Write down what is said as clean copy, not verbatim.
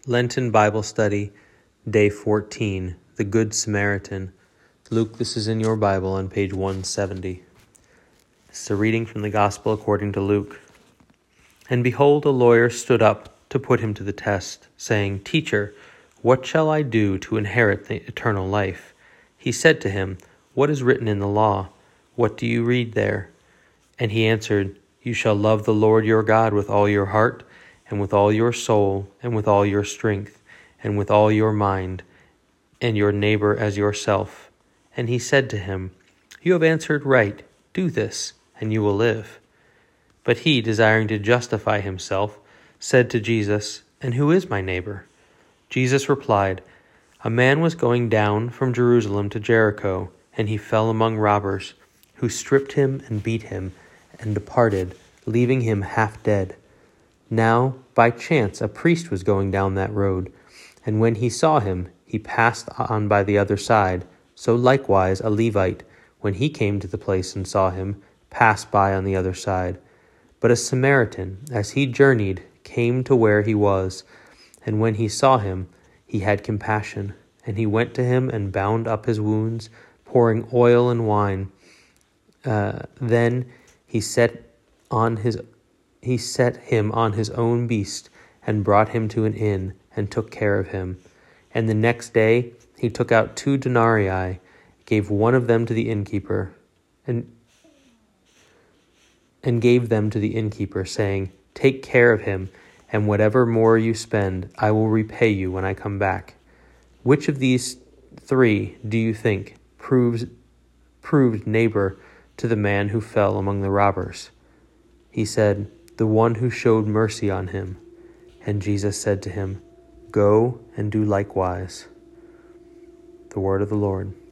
Lenten Bible Study, Day 14, The Good Samaritan. Luke, this is in your Bible on page 170. This is a reading from the Gospel according to Luke. And behold, a lawyer stood up to put him to the test, saying, Teacher, what shall I do to inherit the eternal life? He said to him, What is written in the law? What do you read there? And he answered, You shall love the Lord your God with all your heart, and with all your soul, and with all your strength, and with all your mind, and your neighbor as yourself. And he said to him, You have answered right. Do this, and you will live. But he, desiring to justify himself, said to Jesus, And who is my neighbor? Jesus replied, A man was going down from Jerusalem to Jericho, and he fell among robbers, who stripped him and beat him, and departed, leaving him half dead. Now, by chance, a priest was going down that road, and when he saw him, he passed on by the other side. So likewise a Levite, when he came to the place and saw him, passed by on the other side. But a Samaritan, as he journeyed, came to where he was, and when he saw him, he had compassion, and he went to him and bound up his wounds, pouring oil and wine. Then he set him on his own beast, and brought him to an inn, and took care of him. And the next day he took out 2 denarii, gave one of them to the innkeeper, and gave them to the innkeeper, saying, Take care of him, and whatever more you spend, I will repay you when I come back. Which of these 3 do you think proved neighbor to the man who fell among the robbers? He said, The one who showed mercy on him. And Jesus said to him, Go and do likewise. The word of the Lord.